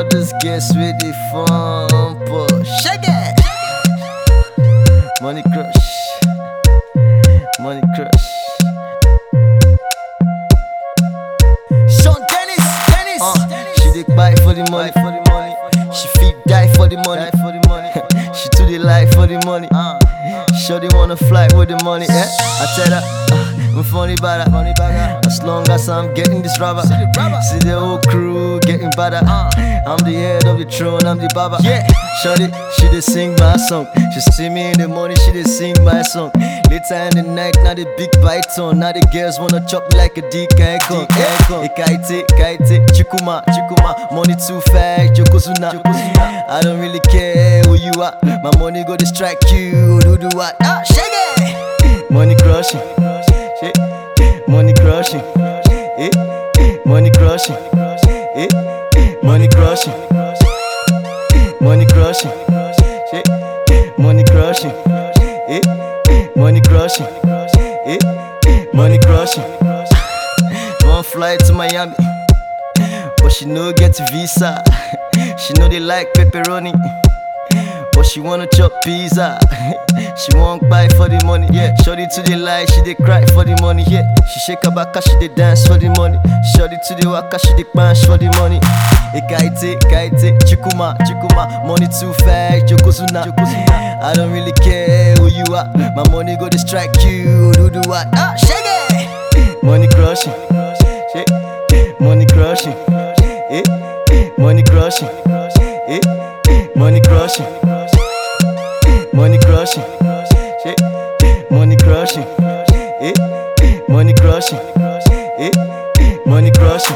this gets really fun, but shake it. Money crush, money crush. Sean Dennis. She dey buy for the money, She feed die for the money, She do the life for the money. Shorty wanna fly with the money, eh? I tell her, I'm funny about that. As long as I'm getting this rubber, see the whole crew getting better. I'm the head of the throne, I'm the baba. Shorty, she dey sing my song. She see me in the morning, she dey sing my song. Later in the night, now the big python. Now the girls wanna chop me like a DK con. Kaite, chikuma, money too fast, yokozuna. I don't really care who you are. My money go distract you, do what? Shake it. Money crushing, money crushing, money crushing, money crushing, money crushing, money crushing, money crushing, money crushing. One flight to Miami, but she no get visa. She know they like pepperoni, but she wanna chop pizza. She won't buy for the money, Shorty to the light, she dey cry for the money, She shake her back, she dey dance for the money. Shorty to the waka, she dey punch for the money. Kaite, chikuma, money too fast, yokozuna. I don't really care who you are. My money go distract you, do what? Shake it. Money crushing, money crushing, money crushing, money crushing, money crushing, money crushing, money crushing, money crushing.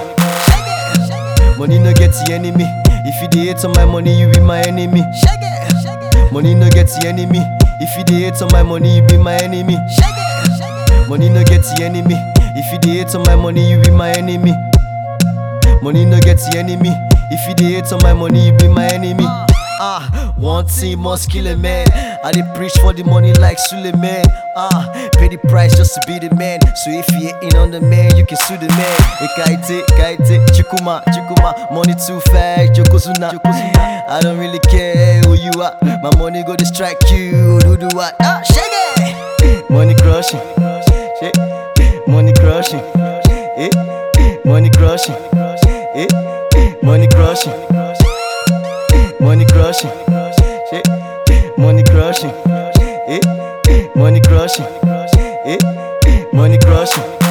Money no get the enemy. If you dey hate on my money, you be my enemy. Money no get the enemy. If you dey hate on my money, you be my enemy. Money no get the enemy. If you dey hate on my money, you be my enemy. Money no get the enemy. If you dey hate on my money, you be my enemy. One thing must kill a man. I dey preach for the money like Suleiman. Pay the price just to be the man. So if you ain't on the man, you can sue the man. Kaite, chikuma, money too fast, yokozuna. I don't really care who you are. My money go distract you, do what? Shake it. Money crushing, money crushing, money crushing, money crushing, money crushing, money crushing, money crushing, money crushing.